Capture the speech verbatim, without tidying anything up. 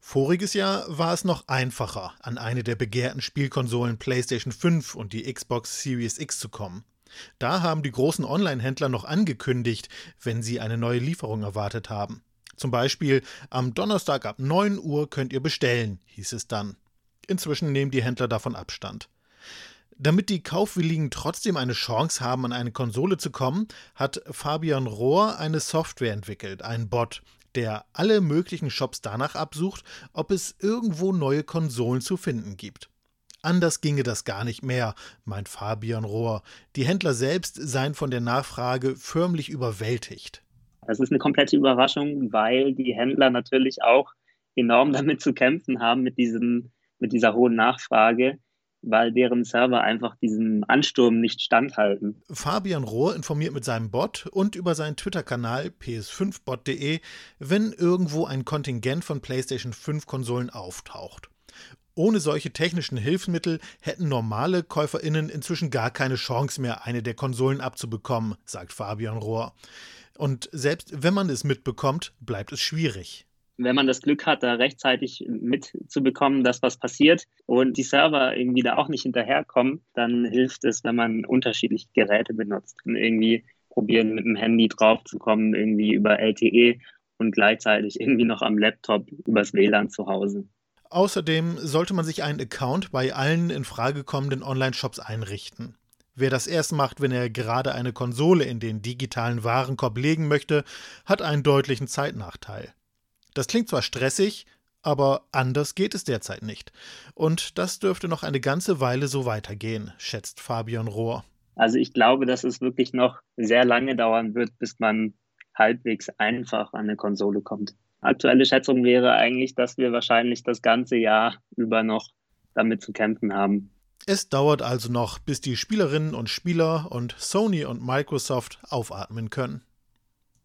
Voriges Jahr war es noch einfacher, an eine der begehrten Spielkonsolen PlayStation fünf und die Xbox Series X zu kommen. Da haben die großen Online-Händler noch angekündigt, wenn sie eine neue Lieferung erwartet haben. Zum Beispiel, am Donnerstag ab neun Uhr könnt ihr bestellen, hieß es dann. Inzwischen nehmen die Händler davon Abstand. Damit die Kaufwilligen trotzdem eine Chance haben, an eine Konsole zu kommen, hat Fabian Rohr eine Software entwickelt, einen Bot, der alle möglichen Shops danach absucht, ob es irgendwo neue Konsolen zu finden gibt. Anders ginge das gar nicht mehr, meint Fabian Rohr. Die Händler selbst seien von der Nachfrage förmlich überwältigt. Das ist eine komplette Überraschung, weil die Händler natürlich auch enorm damit zu kämpfen haben, mit diesem, mit dieser hohen Nachfrage, weil deren Server einfach diesem Ansturm nicht standhalten. Fabian Rohr informiert mit seinem Bot und über seinen Twitter-Kanal P S fünf bot punkt de, wenn irgendwo ein Kontingent von PlayStation fünf Konsolen auftaucht. Ohne solche technischen Hilfsmittel hätten normale KäuferInnen inzwischen gar keine Chance mehr, eine der Konsolen abzubekommen, sagt Fabian Rohr. Und selbst wenn man es mitbekommt, bleibt es schwierig. Wenn man das Glück hat, da rechtzeitig mitzubekommen, dass was passiert und die Server irgendwie da auch nicht hinterherkommen, dann hilft es, wenn man unterschiedliche Geräte benutzt und irgendwie probieren, mit dem Handy draufzukommen, irgendwie über L T E und gleichzeitig irgendwie noch am Laptop übers W L A N zu Hause. Außerdem sollte man sich einen Account bei allen in Frage kommenden Online-Shops einrichten. Wer das erst macht, wenn er gerade eine Konsole in den digitalen Warenkorb legen möchte, hat einen deutlichen Zeitnachteil. Das klingt zwar stressig, aber anders geht es derzeit nicht. Und das dürfte noch eine ganze Weile so weitergehen, schätzt Fabian Rohr. Also ich glaube, dass es wirklich noch sehr lange dauern wird, bis man halbwegs einfach an eine Konsole kommt. Aktuelle Schätzung wäre eigentlich, dass wir wahrscheinlich das ganze Jahr über noch damit zu kämpfen haben. Es dauert also noch, bis die Spielerinnen und Spieler und Sony und Microsoft aufatmen können.